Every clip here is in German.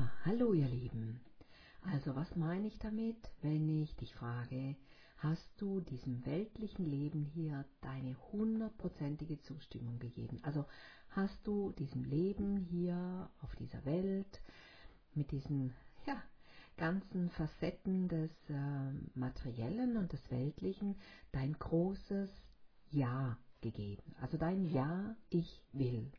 Ja, hallo ihr Lieben. Also was meine ich damit, wenn ich dich frage, hast du diesem weltlichen Leben hier deine 100%ige Zustimmung gegeben? Also hast du diesem Leben hier auf dieser Welt mit diesen ganzen Facetten des Materiellen und des Weltlichen dein großes Ja gegeben? Also dein Ja, ich will.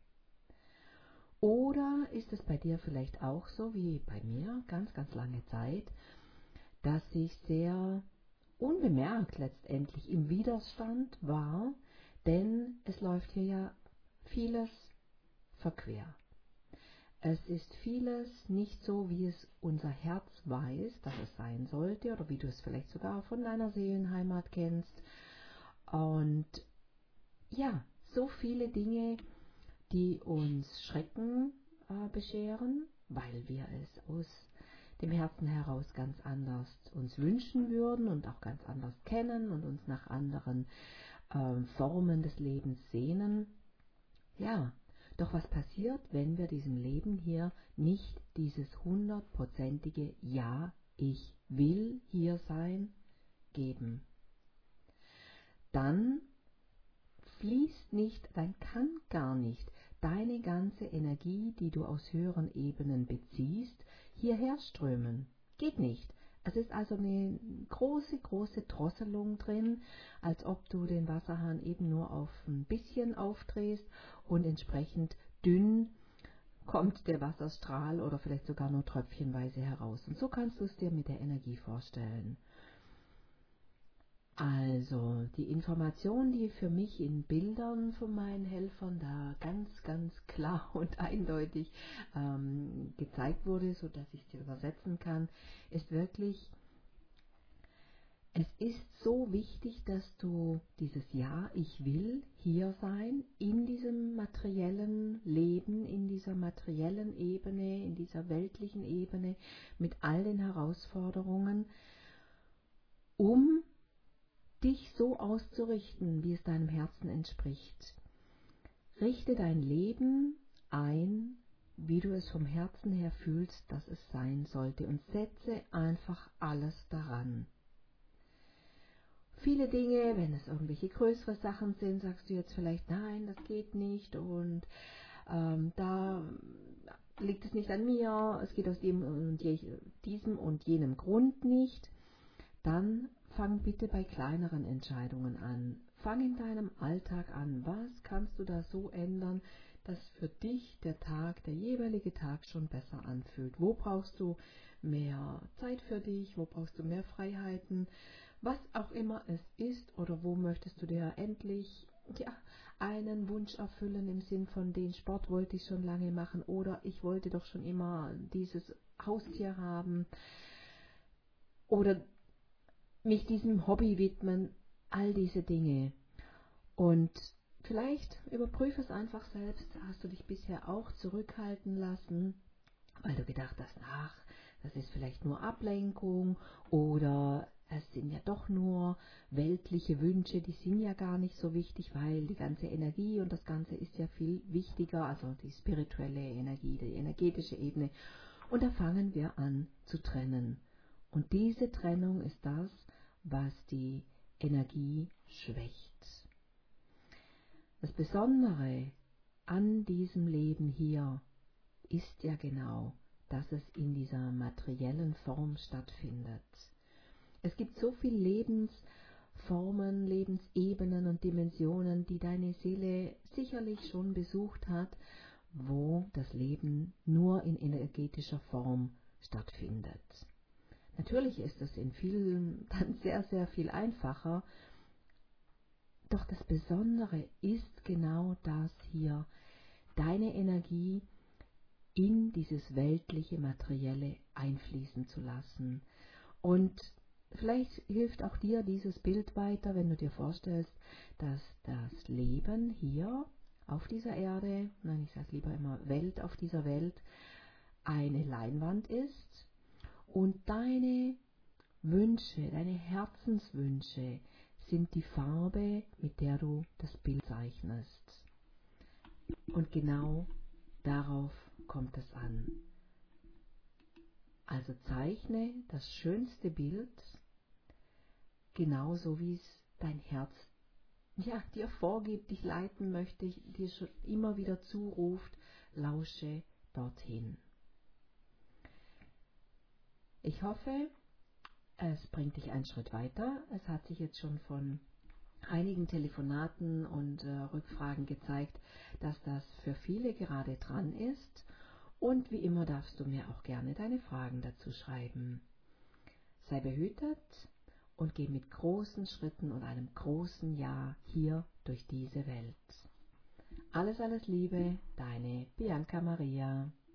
Oder ist es bei dir vielleicht auch so wie bei mir ganz, ganz lange Zeit, dass ich sehr unbemerkt letztendlich im Widerstand war, denn es läuft hier ja vieles verquer. Es ist vieles nicht so, wie es unser Herz weiß, dass es sein sollte, oder wie du es vielleicht sogar von deiner Seelenheimat kennst. Und ja, so viele Dinge, die uns Schrecken bescheren, weil wir es aus dem Herzen heraus ganz anders uns wünschen würden und auch ganz anders kennen und uns nach anderen Formen des Lebens sehnen. Ja, doch was passiert, wenn wir diesem Leben hier nicht dieses 100%ige Ja, ich will hier sein, geben? Dann fließt nicht, dann kann gar nicht deine ganze Energie, die du aus höheren Ebenen beziehst, hierher strömen. Geht nicht. Es ist also eine große, große Drosselung drin, als ob du den Wasserhahn eben nur auf ein bisschen aufdrehst und entsprechend dünn kommt der Wasserstrahl oder vielleicht sogar nur tröpfchenweise heraus. Und so kannst du es dir mit der Energie vorstellen. Also die Information, die für mich in Bildern von meinen Helfern da ganz, ganz klar und eindeutig gezeigt wurde, sodass ich es dir übersetzen kann, ist wirklich, es ist so wichtig, dass du dieses Ja, ich will hier sein, in diesem materiellen Leben, in dieser materiellen Ebene, in dieser weltlichen Ebene, mit all den Herausforderungen, um dich so auszurichten, wie es deinem Herzen entspricht. Richte dein Leben ein, wie du es vom Herzen her fühlst, dass es sein sollte, und setze einfach alles daran. Viele Dinge, wenn es irgendwelche größere Sachen sind, sagst du jetzt vielleicht, nein, das geht nicht und da liegt es nicht an mir, es geht aus diesem und jenem Grund nicht. Dann fang bitte bei kleineren Entscheidungen an. Fang in deinem Alltag an. Was kannst du da so ändern, dass für dich der jeweilige Tag schon besser anfühlt? Wo brauchst du mehr Zeit für dich? Wo brauchst du mehr Freiheiten? Was auch immer es ist, oder wo möchtest du dir endlich einen Wunsch erfüllen im Sinn von, den Sport wollte ich schon lange machen, oder ich wollte doch schon immer dieses Haustier haben, oder mich diesem Hobby widmen, all diese Dinge. Und vielleicht überprüfe es einfach selbst, hast du dich bisher auch zurückhalten lassen, weil du gedacht hast, ach, das ist vielleicht nur Ablenkung, oder es sind ja doch nur weltliche Wünsche, die sind ja gar nicht so wichtig, weil die ganze Energie und das Ganze ist ja viel wichtiger, also die spirituelle Energie, die energetische Ebene. Und da fangen wir an zu trennen. Und diese Trennung ist das, was die Energie schwächt. Das Besondere an diesem Leben hier ist ja genau, dass es in dieser materiellen Form stattfindet. Es gibt so viele Lebensformen, Lebensebenen und Dimensionen, die deine Seele sicherlich schon besucht hat, wo das Leben nur in energetischer Form stattfindet. Natürlich ist es in vielen dann sehr, sehr viel einfacher, doch das Besondere ist genau das hier, deine Energie in dieses weltliche, materielle einfließen zu lassen. Und vielleicht hilft auch dir dieses Bild weiter, wenn du dir vorstellst, dass das Leben hier auf dieser Erde, nein, ich sage lieber immer Welt auf dieser Welt, eine Leinwand ist und deine Wünsche, deine Herzenswünsche sind die Farbe, mit der du das Bild zeichnest. Und genau darauf kommt es an. Also zeichne das schönste Bild, genauso wie es dein Herz dir vorgibt, dich leiten möchte, dir schon immer wieder zuruft, lausche dorthin. Ich hoffe, es bringt dich einen Schritt weiter. Es hat sich jetzt schon von einigen Telefonaten und Rückfragen gezeigt, dass das für viele gerade dran ist. Und wie immer darfst du mir auch gerne deine Fragen dazu schreiben. Sei behütet und geh mit großen Schritten und einem großen Ja hier durch diese Welt. Alles, alles Liebe, deine Bianca Maria.